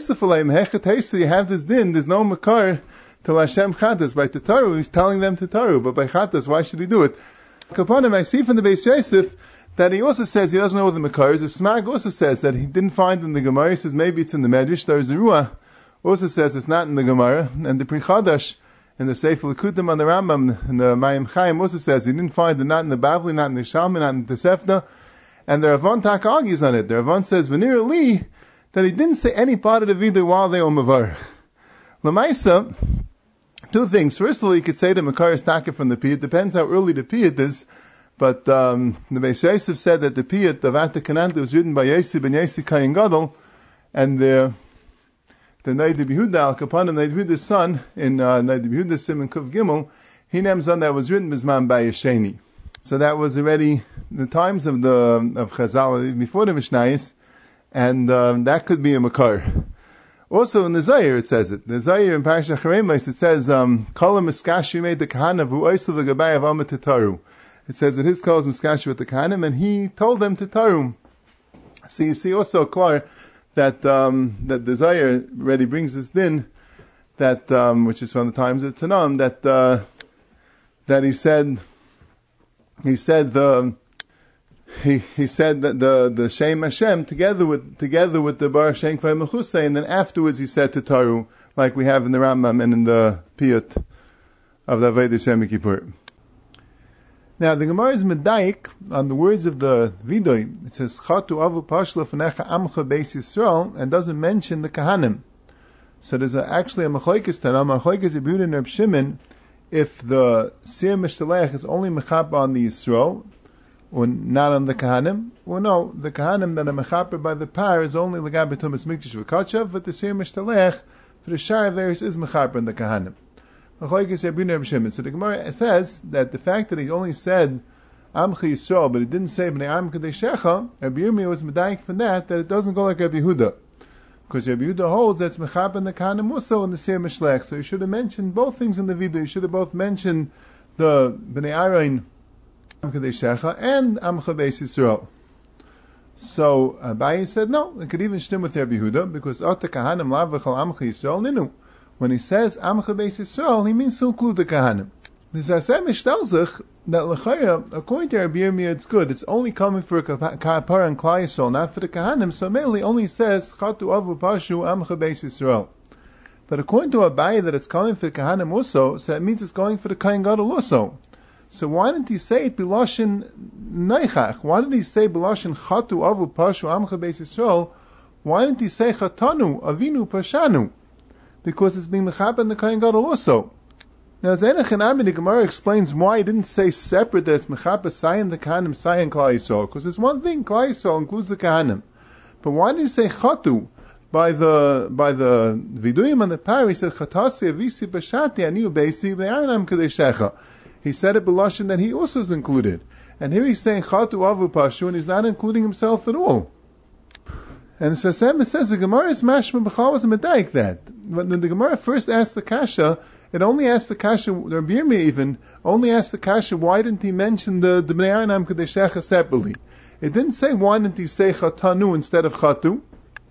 have this din, there's no Makar to Lashem Chatas. By Tataru, he's telling them Tataru, but by Chatas, why should he do it? Kapanim, I see from the Beis Yosef that he also says he doesn't know what the Makar is. The Smag also says that he didn't find in the Gemara, he says maybe it's in the Medrash. The Ruah also says it's not in the Gemara, and the Pri Chadash, in the Sefer Likutim on the Rambam, and the Mayim Chaim also says he didn't find it not in the Bavli, not in the Shalmi, not in the Tosefta, and the Ravon Tak argues on it. The Ravon says, V'nir Li, that he didn't say any part of the Vidui while they were Mavar. Lamaisa, two things. First of all, you could say the Makar is Taka from the Piyut, depends how early the Piyut is, but the Beis Yosef said that the Piyut of Atakananta was written by Yossi ben Yossi Kayin Gadol, and the Naid Yehuda Al Kapanim, Naid Yehuda's son, in Naid Yehuda's Sim and Kuf Gimel, he named son that was written Bizman Bayesheni. So that was already the times of Chazal before the Mishnayos, and that could be a Makar. Also in the Zayir it says it. The Zayir in Parashat Cheremos it says Kol Miskashi made the Kahana v'u oisel v'gabay of Amma Tataru. It says that his call is Miskashi with the Kahanim, and he told them Tataru. So you see also Klar that that the Zayir already brings this din that which is from the times of Tanam that he said that the Shem Hashem together with the Baruch Shem Kvei Mechusay, and then afterwards he said Tataru, like we have in the Rambam and in the Piyut of the Avodas Yom Kippur. Now the Gemara is medayik on the words of the Vidui. It says Chatu Avu Pashla Fnecha Amcha Beis Yisrael, and doesn't mention the Kahanim. So there's actually a Machlokes Tanam, Machlokes Rebbe Yehuda and Reb Shimon, if the Sir Mishtalech is only Mechap on the Yisrael, or not on the Kahanim, or no, the Kahanim that are Mechaper by the Par is only L'gabe Tumas Mikdash V'Kachav, but the Sir Mishtalech for the Shar Averis is Mechaper in the Kahanim. So the Gemara says that the fact that he only said Amcha Yisrael, but he didn't say Bnei Am Kadeshecha, Rabbi Yirmiyah was medayik for that it doesn't go like Rabbi Yehuda. Because Rabbi Yehuda holds that's Mechap and the Kahanim also in the Sir Mishlech. So you should have mentioned both things in the video. You should have both mentioned the Bnei Arain Am Kadeshecha and Amcha Beis Yisrael. So Abaye said no, it could even stem with Rabbi Yehuda, because Ota Kahanim Lav V'chal Amcha Yisrael Ninu. When he says Amcha Beis Yisrael, he means to include the Kahanim. The Zasemish tells us that L'chaya, according to Rabbi Yirmiyah, it's good. It's only coming for a Kapar and Klai Yisrael, not for the Kahanim. So mainly only says Chatu Avu Pashu Amcha Beis Yisrael. But according to Abaye, that it's coming for the Kahanim also, so that means it's going for the Kayin Gadol also. So why didn't he say it B'Lashon Neichach? Why did he say B'Lashon Chatu Avu Pashu Amcha Beis Yisrael? Why didn't he say Chatanu Avinu Pashanu? Because it's being mechap and the Kayin Gadol also. Now, Zainach and Ami, the Gemara explains why he didn't say separate that it's mechap Sayin the Kahanim, Sayin Klai Yisrael. Because there's one thing, Klai Yisrael includes the Kahanim. But why did he say Chatu? By the Viduyim on the Par, he said Chatasi Avisi Bashati Aniu Beisi V'Aranam Kadeshecha. He said it B'Lashon that he also is included. And here he's saying Chatu Avu Pashu, and he's not including himself at all. And the Sfasem says the Gemara is mashma b'chal was a medayik that. When the Gemara first asked the Kasha, it only asked the Kasha, Rabbi Yirmiyah even, only asked the Kasha, why didn't he mention the Bnei Aranam Kadeshecha separately? It didn't say, why didn't he say Chatanu instead of Chatu?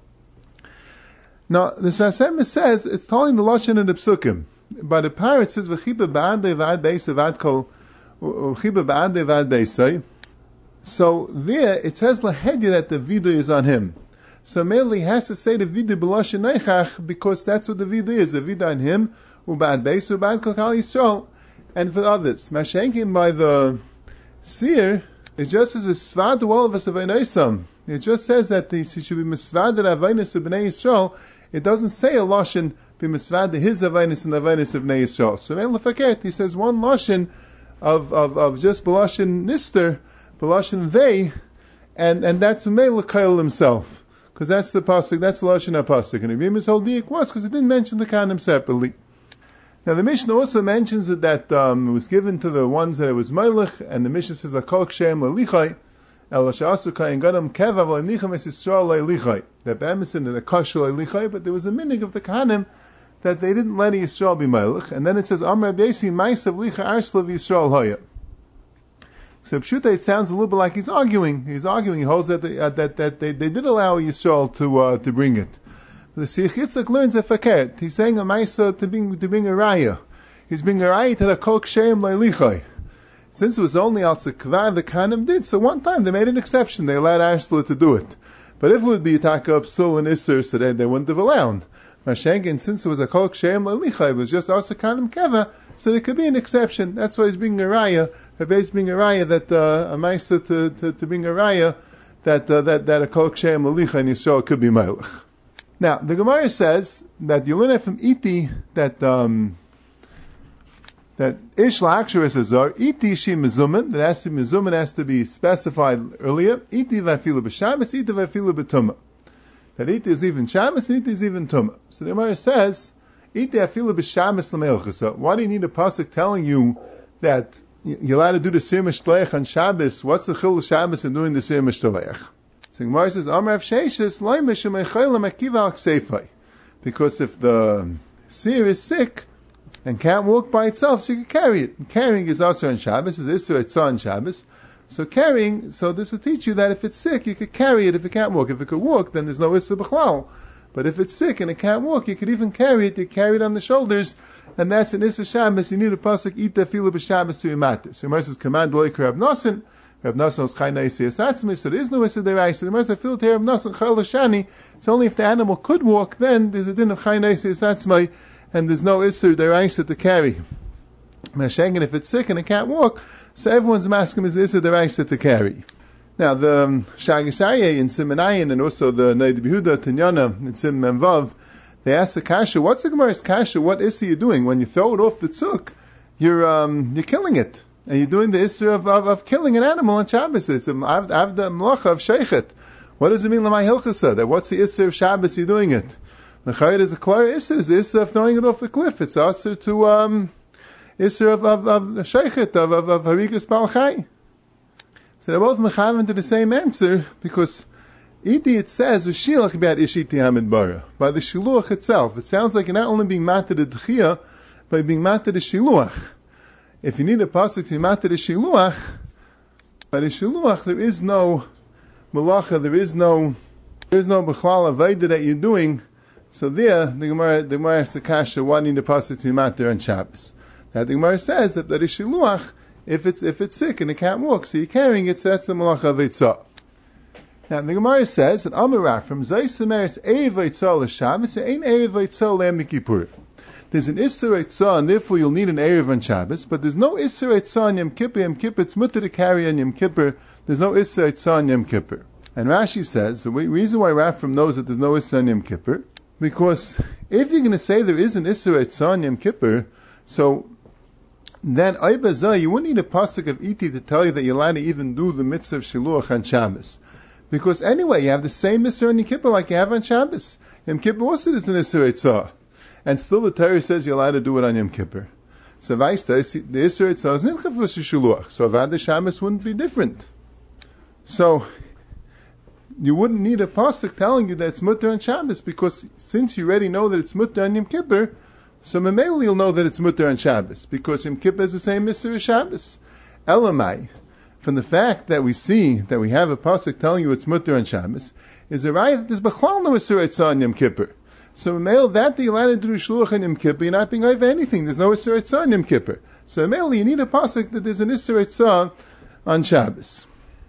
Now, the Sfasem says, it's telling the Lashon and the Psukim. By the Par, it says, V'chiba ba'adei v'ad beisa v'ad kol, V'chiba ba'adei v'ad beisa. So there, it says Lahedya that the Vidu is on him. So mainly he has to say the Vidu B'Lashon Neichach, because that's what the Vidu is. The Vidu on him, U'ba'ad Beis, U'ba'ad Kol Kal Yisrael, and for others. Mashenkin by the Seer, it just says, V'svad to all of us of Einoisam. It just says that he should be Misvad and Avainis of B'nai Yisrael, it doesn't say a lashon b'misvad his avainis and the avainis of Bnei Yisrael. So Ein Lefaket, he says one lashon of just b'lashon nister, b'lashon they, and that's Mei L'Kail himself. Because that's the pasuk, that's the lashon pasuk. And Rebbeim's whole diak was because it didn't mention the kanim separately. Now the Mishnah also mentions that it was given to the ones that it was Melech, and the Mishnah says Akol Kshem L'Lichai, El Sha'asukai and Gadam Kevav L'Nichem Es Yisrael L'Lichai. That B'emesin and the Kashul L'Lichai, but there was a minig of the Kahanim that they didn't let Yisrael be Melech, and then it says Amar B'Yesi Ma'asav Licha Arslav Yisrael Haya. So Pshuta, it sounds a little bit like he's arguing. He holds that they did allow Yisrael to bring it. The Sikh Yitzchak learns a fakert. He's saying a Maisa to bring a raya. He's bringing a raya to the Kol Kshem L'Lichai. Since it was only al Tzekvar the Kanim did, so one time they made an exception. They allowed Arsla to do it. But if it would be Taka Psul and Isser, so then they wouldn't have allowed. Mashenkin, since it was a Kol Kshem L'Lichai, it was just Asa Kanim Keva, so there could be an exception. That's why he's bringing a raya. Rabbe's bringing a raya that a Maisa to bring a raya that a Kol Kshem L'Lichai and Yisrael could be Melech. Now, the Gemara says that you learn from Iti that Ish La'akshar Azar, Iti Shi Mezuman, that has to be Mezuman, has to be specified earlier, Iti Vafilu B'Shabbos, Iti Vafilu B'Tumah. That Iti is even Shabbos and Iti is even Tumah. So the Gemara says, Iti Vafilu B'Shabbos L'Melchasa. Why do you need a pasuk telling you that you're allowed to do the Sir Mishtalech on Shabbos? What's the Chil Shabbos in doing the Sir Mishtalech? So Gemara says, Amar Rav Sheshes, Loi Mishum Echayla Makiva Al Ksefai. Because if the seer is sick and can't walk by itself, so you can carry it. And carrying is also on Shabbos, is Isser Eitzah on Shabbos. So carrying, so this will teach you that if it's sick, you could carry it if it can't walk. If it could walk, then there's no Isser B'chlal. But if it's sick and it can't walk, you could even carry it, you carry it on the shoulders, and that's an Isser Shabbos. You need a pasuk, Eat Tefilah B'Shabbos to Imatis. So Gemara says, Command Loi K'Rab Nosen, Rab Nosson was Chai Naisi Asatzmi, so there is no Issa Deraisa. The Gemara says, Fil Terab Nosson Chal Hashani, it's only if the animal could walk, then there's a din of Chai Naisi Asatzmi, and there's no Issa Deraisa to carry. Mashengen, if it's sick and it can't walk, so everyone's masking is Issa Deraisa to carry. Now, the Shagisarye in Simanayin, and also the Neid Behuda Tinyana in Sim Memvav, they ask the Kasha, what's the Gemara's Kasha? What Issa you doing? When you throw it off the tzuk, you're killing it. And you're doing the Isser of killing an animal on Shabbos. It's Avda Mlacha of Sheichet. What does it mean, Lamai Hilchasa? That what's the Isser of Shabbos you're doing it? The Chayit is a clear Isser, is the Isser of throwing it off the cliff. It's also to Isser of Sheichet, of Harigas Balchai. So they're both mechavan to the same answer, because Iti it says, Ushilach Biad Ishiti Hamid Bara. By the Shiluach itself. It sounds like you're not only being matter the D'chiyah, but being matter the Shiluach. If you need a pasuk to be matter the shiluach, by the shiluach there is no malacha, there is no b'chlal avayda that you're doing. So there, the Gemara asks the kasha, why need a pasuk to be matter on Shabbos? Now the Gemara says that the shiluach, if it's sick and it can't walk, so you're carrying it, so that's the malacha of Eitzah. Now the Gemara says that Amar from Zaysemeres Erev Eitzah l'Shabbos, ain't Erev Eitzah le'Yom Kippur. There's an Isser Eitzah, and therefore you'll need an Erev on Shabbos, but there's no Isser Eitzah on Yom Kippur. Yom Kippur, it's mutter to carry on Yom Kippur. There's no Isser Eitzah on Yom Kippur. And Rashi says, the reason why Rafram knows that there's no Isser on Yom Kippur, because if you're going to say there is an Isser Eitzah on Yom Kippur, so then Aibazah, you wouldn't need a pasuk of Iti to tell you that you're allowed to even do the mitzvah of Shiluach on Shabbos. Because anyway, you have the same Isser on Yom Kippur like you have on Shabbos. Yom Kippur also is an Isser Eitzah. And still the Torah says you're allowed to do it on Yom Kippur. So Vaista, the Isser Eitzah is Nilchaf for Shiluach. So Avad Shabbos wouldn't be different. So you wouldn't need a pasuk telling you that it's mutter on Shabbos, because since you already know that it's mutter on Yom Kippur, so Memel you'll know that it's mutter on Shabbos, because Yom Kippur is the same Isser as Shabbos. Elamai, from the fact that we see that we have a pasuk telling you it's mutter on Shabbos, is a right that there's B'chlal no Isser Eitzah on Yom Kippur. So male that you're allowed to do shluach on Yom Kippur, you're not being over anything. There's no Isser Eitzah on Yom Kippur. So male, you need a pasuk that there's an Isser Eitzah on Shabbos.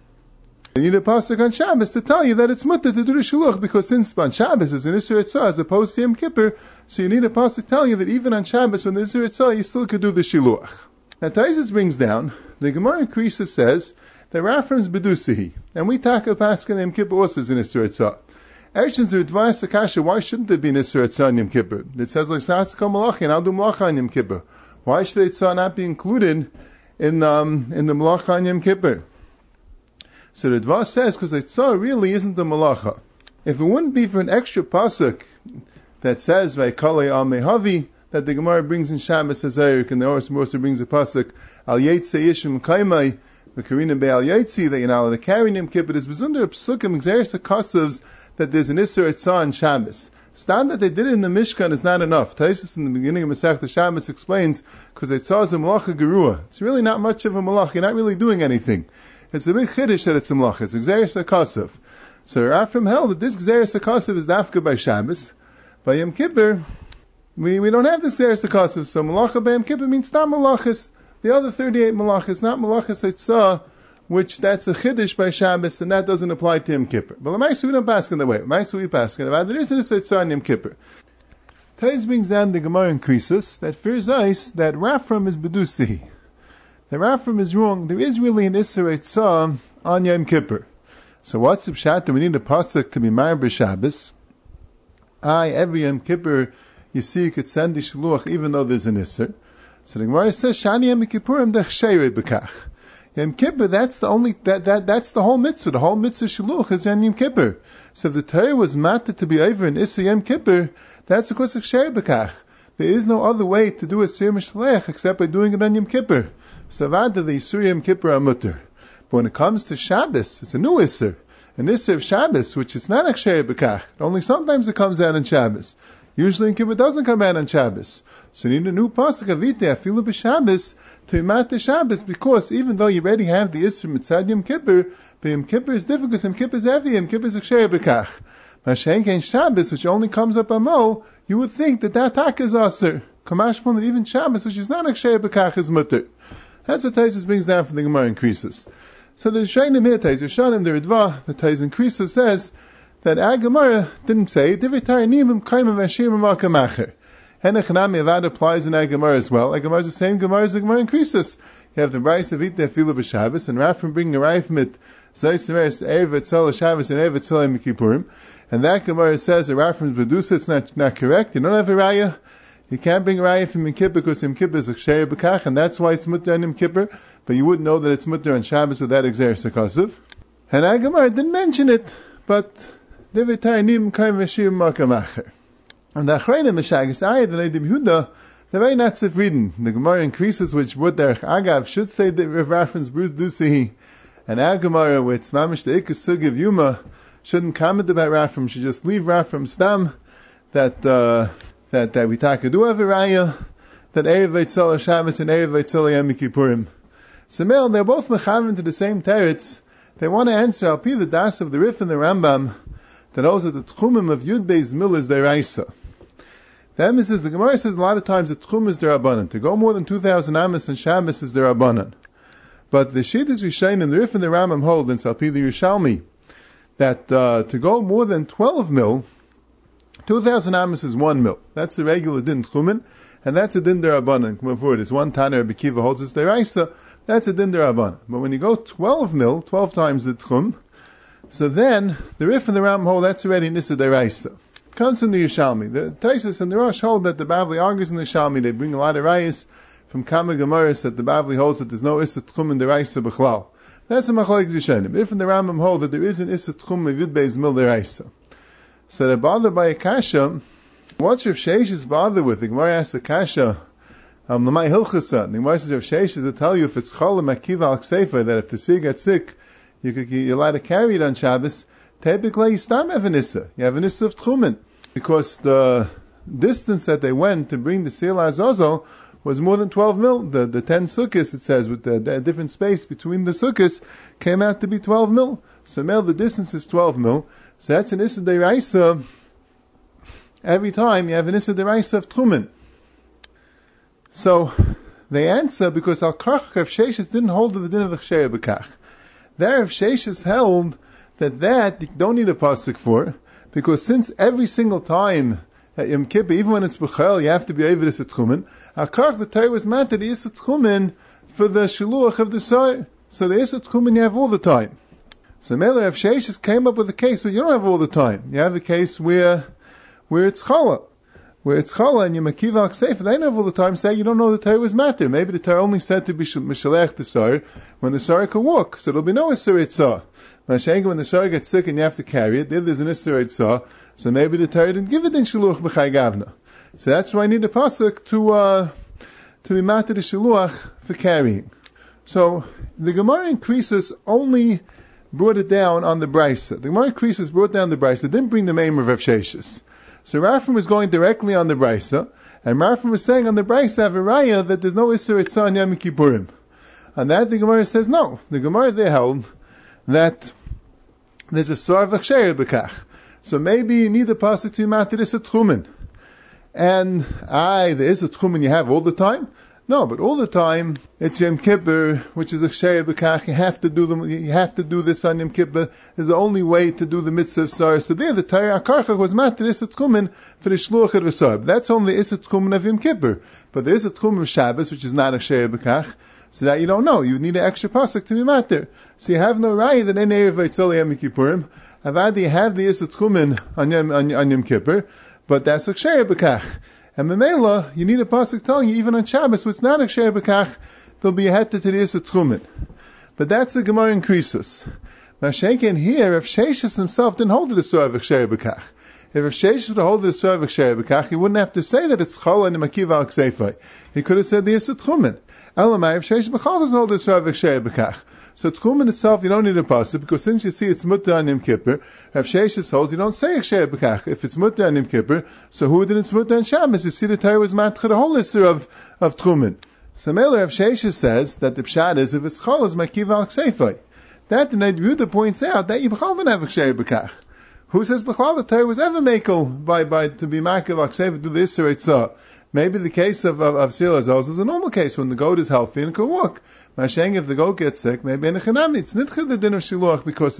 You need a pasuk on Shabbos to tell you that it's mutter to do the shluach, because since on Shabbos is an Isser Eitzah as opposed to Yom Kippur, so you need a pasuk telling you that even on Shabbos when there's Isser Eitzah, you still could do the shluach. Now Taisus brings down, the Gemara in Krisa says that Rafram's bedusihi, and we tackle pasuk on Yom Kippur also is an Isser Eitzah. Ershins the advice Akasha, why shouldn't there be an Isser Etzah on Yom Kippur? It says like Sasko Malachi, and I'll do Malacha on Yom Kippur. Why should Etzah not be included in the Malacha on Yom Kippur? So the Dvar says, because Etzah really isn't the Malacha. If it wouldn't be for an extra pasuk that says Vaikale al Mehavi, that the Gemara brings in Shabbos Hazayrik, and the Oros Mosa brings a pasuk Al Yetze Yishim Kaimai, the Karina Be Al Yetzi, that you're not allowed to carry Yom Kippur. There's Bezunder Psukim Xeris Akasavs that there's an Isser Etzah on Shabbos. Stand that they did it in the Mishkan is not enough. Taisus in the beginning of Masechta Shabbos explains, because Etzah is a Malacha Gerua. It's really not much of a Malach. You're not really doing anything. It's a big Chiddush that it's a Malacha. It's Xeris Akasav. So Rafram held that this Xeris Akasav is Dafka by Shabbos. By Yom Kippur, we don't have this Xeris Akasav. So Malacha by Yom Kippur means not Malachas. The other 38 Malachas, not Malachas Etzah, which that's a Chiddush by Shabbos, and that doesn't apply to Yom Kippur. But L'maisa we don't pass in the way. L'maisa we pass in the way. There is an Etzah on Yom Kippur. Taiz brings down the Gemara in Krisus that fears ice that Rafram is Bedusi. The Rafram is wrong. There is really an Isser Etzah on Yom Kippur. So what's the pshat? We need a pasuk to be married b'Shabbos. Every Yom Kippur, you see you could send the shluach even though there's an Isser. So the Gemara says, Shani Yom Kippurim dechsheirei b'kach. Yom Kippur, that's the whole mitzvah. The whole mitzvah shluch is Yom Kippur. So if the Torah was matter to be over in Isser Yom Kippur, that's because of Sherei B'kach. There is no other way to do a Sir Mishlech except by doing it on Yom Kippur. So Vada, the Yisur Yom Kippur are mutter. But when it comes to Shabbos, it's a new Isser. An Isser of Shabbos, which is not a Sherei B'kach. Only sometimes it comes out on Shabbos. Usually in Kippur doesn't come out on Shabbos. So you need a new pasuk avite afilu b'Shabbos to mat the Shabbos, because even though you already have the Isser mitzad Yom Kippur, but Yom Kippur is difficult because Yom Kippur is heavy, Yom Kippur is a Sherei B'kach. Mashenk and Shabbos, which only comes up on Mo, you would think that tak is aser. Kamashpon that even Shabbos, which is not a Sherei B'kach, is mutter. That's what Taisus brings down from the Gemara in Krisus. So the Shainim here, Taisus Shanim, the Ridva, the Taisus in Krisus says that our Gemara didn't say, Divitar Nimim Kaimim Vashim Makamacher. Henechanami Avad applies in our Gemara as well. Our Gemara is the same Gemara as the Gemara in Krisus. You have the Rais of Ita Filu B'Shabbos, and Rafram bringing a Rai from it, Zaysemeres Erev Etzal Shabbos and Erev Etzal Yom Kippurim. And that Gemara says that Rafram's Bedusa, it's not correct. You don't have a Raya. You can't bring a Raya from Yom Kippur because Yom Kippur is a Sherei B'kach, and that's why it's mutter on Yom Kippur. But you wouldn't know that it's mutter on Shabbos without Exeris Akasuv. And our Gemara didn't mention it, but Divitar Nimim Kaim Vashim Makamacher. And the Achrayim Meshagis Ayah, the Neidim Yehuda, they're very not zufrieden. The Gemara increases which would their Agav should say that Rav Rafram's Bruce Dusi, and our Gemara with Mamish the Ikas Sug of Yuma shouldn't comment about Rafram, should just leave Rafram Stam, that we take a do have a Raya, that Erev Eitzal Shabbos and Erev Eitzal Yom Kippurim. So Mel, they're both mechaven to the same teretz. They want to answer al pi the das of the Rif and the Rambam, that also the Tchumim of Yud Beis Mil is deraisa. The emphasis, the Gemara says a lot of times the Tchum is derabanan. To go more than 2,000 Amos and Shabbos is derabanan. But the Shittas Rishayim and the Rif and the Rambam hold in Salpi the Yerushalmi that to go more than 12 mil, 2,000 Amos is 1 mil. That's the regular din Tchumen, and that's a din derabanan. Come forward, it's one Tana Rabbi Kiva holds it's deraisa. That's a din derabanan. But when you go 12 mil, 12 times the Tchum, so then the Rif and the Rambam hold that's already Nisa deraisa. Comes from the Yerushalmi. The Taisus and the Rosh hold that the Bavli argues in the Yerushalmi. They bring a lot of rayas from Kama Gemaris that the Bavli holds that there's no Issa Tchum in the Raisa B'chlal. That's a Machlek Zishanim. If in the Rambam hold that there is an Issa Tchum of Yud Beis Mil the Raisa. So they're bothered by a Kasha. What's Rav Sheish bothered with? The Gemara asks the Kasha, L'may Hilchasa. The Gemara says Rav Sheish to tell you if it's Cholim Akiva Al Kseifa, that if the sea gets sick, you're allowed to carry it on Shabbos. Typically, you still have an Issa. You have an Issa of Tchumen. Because the distance that they went to bring the Sila Azazel was more than 12 mil. The 10 sukkahs, it says, with the different space between the sukkahs, came out to be 12 mil. So now the distance is 12 mil. So that's an Issa Deraisa. Every time you have an Issa Deraisa of Tchumen. So they answer because Al-Karch Rav Sheshis didn't hold the din of Sherei B'kach. There Rav Sheshis held that you don't need a pasuk for, because since every single time at Yom Kippur, even when it's B'chel, you have to be over this at Tchumen, Al-Karch the Torah was meant that the Issa Tchumen for the Shiluach of the Sar. So the Issa Tchumen you have all the time. So Meiler Rav Sheshes came up with a case where you don't have all the time. You have a case where it's chala. Where it's chala and you makiva al kseifa, they don't have all the time say you don't know the Torah was matter. Maybe the Torah only said to be mishalech the sar when the sar could walk, so there'll be no isur itzah. When the sar gets sick and you have to carry it, if there's an isur itzah, so maybe the Torah didn't give it in shiluach b'chai gavna. So that's why I need a pasuk to be matter the shiluach for carrying. So the Gemara in Krisus only brought it down on the Brisa. The Gemara in Krisus brought down the Brisa, didn't bring the name of Rav Sheshes. So Rafim was going directly on the Brisa, and Rafim was saying on the Brisa have a raya that there's no Isser Itzah on Yom Kippurim. On that the Gemara says no. The Gemara there held that there's a Sor V'Ksher B'Kach. So maybe you need a pasuk to matter this at Tchumen. And there is a Tchumen you have all the time. No, but all the time it's Yom Kippur, which is a Ksher B'Kach. You have to do this on Yom Kippur. It's the only way to do the mitzvah of Sar. So there, the Torah Akarchach was matter Isat Tchumen for the Shluach of Sar. That's only Isat Tchumen of Yom Kippur. But there is a Tchumen of Shabbos, which is not a Ksher B'Kach. So that you don't know. You need an extra pasuk to be matter. So you have no raya that any Erev Vaitzol Yom Kippurim. Avad, you have the Isat Tchumen on Yom Kippur, but that's a Ksher B'Kach. And Memela, you need a pasuk telling you, even on Shabbos, it's not a Ksher B'Kach, there'll be a heta to the Isat Tchumen. But that's the Gemara in Krisus. Mashenken here, if Sheshes himself didn't hold it as Sor V'Ksher B'Kach. If Sheshes would hold it as Sor V'Ksher B'Kach, he wouldn't have to say that it's Chol and Makiva al Kseifa. He could have said the Isat Tchumen. Elamai, if Sheshes B'Chol doesn't hold it as Sor V'Ksher B'Kach. So Tchumen itself, you don't need a pasuk, because since you see it's Mutter on Yom Kippur, Rav Sheshes holds, you don't say Ksher B'Kach. If it's Mutter on Yom Kippur, so who did it's Mutter on Shabbos? You see the Torah was matcha the whole Isser of Tchumen. So Meiler Rav Sheshes says that the pshat is, if it's Chol, is Makiva al Kseifa. That the Ned Yehuda points out that you B'chol didn't have a Ksher B'Kach. Who says B'chol the Torah was ever makel by to be Makiva al Kseifa to the Isser Eitzah? Maybe the case of Sila Zos is a normal case when the goat is healthy and can walk. Masheng, if the goat gets sick, maybe in a chanami, it's nitchid the din of shiluach because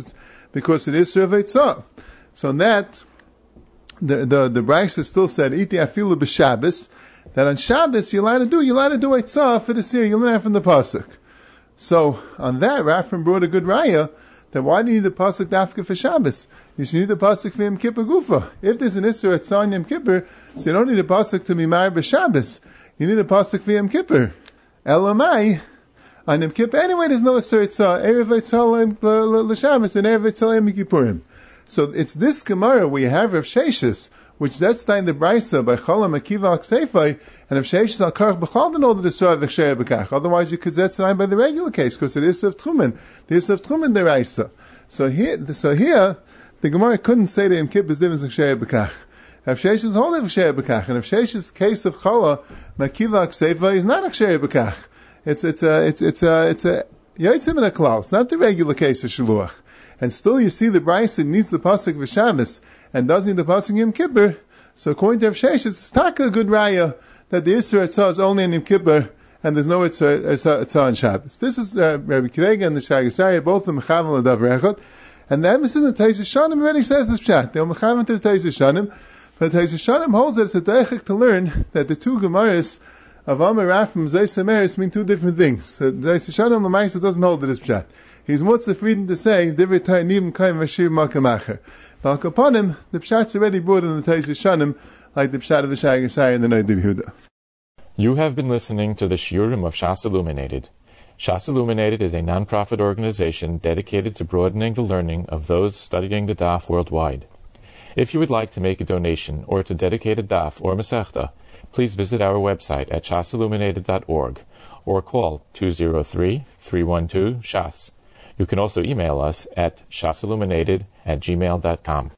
it is servei tzah. So in that, the Brisa still said, iti afilu b'Shabbos, that on Shabbos you're allowed to do eitzah for the seer, you learn from the pasuk. So on that, Rafim brought a good raya, that why do you need the pasuk dafka for Shabbos? You should need the pasuk for Yom Kippur Gufa. If there's an Isser Etzah on Yom Kippur, so you don't need a pasuk to be married b'Shabbos. You need a pasuk for Yom Kippur. Elamai, on Yom Kippur, anyway, there's no Isser Etzah. Erev Etzah l'Shabbos and Erev Etzah Yom Kippurim. So it's this Gemara where you have Rav Sheshes, which that's in the Brisa by Cholam Akiva al Kseifa, and Rav Sheshes al Karch B'chal didn't hold the Isser V'Ksher B'Kach. Otherwise, you could Zetzayin by the regular case because it is of Tchumen. The Isser of Tchumen the Raisa. So here, the Gemara couldn't say that Yom Kippur is different than Ksher B'Kach. Rav Sheshes hold it Ksher B'Kach, and Rav Sheshes' case of Chola Makiva al Kseifa is not a Ksher B'Kach. It's a Yotzim in a klal. It's not the regular case of Shiluach. And still you see the Brisa needs the pasuk v'Shabbos and doesn't need the pasuk Yom Kippur. So according to Rav Sheshes, it's not a good raya that the Isser Etzah is only in Yom Kippur and there's no Etzah on Shabbos. This is Rabbi Kirega and the Shagasari, both of Mechavan L'Dav Rechot. And the emphasis in the Teis Shanim already says this chat. They're Mechavan to the Teis Shanim. But the Teis Shanim holds that it's a deichik to learn that the two Gemaras of Amar Rafim Zeis Semeris mean two different things. The Teis Shanim L'Maisa doesn't hold to this chat. He's more freedom to say, Divrei Torah Nivim Kaim Vashir Makam Acher. But upon him, the Pshat's already brought in the Teis Shanim, like the Pshat of the Shagasari and the Noid Yehuda. You have been listening to the Shiurim of Shas Illuminated. Shas Illuminated is a non-profit organization dedicated to broadening the learning of those studying the Daf worldwide. If you would like to make a donation or to dedicate a Daf or Masechta, please visit our website at shasilluminated.org or call 203-312-SHAS. You can also email us at shasilluminated@gmail.com.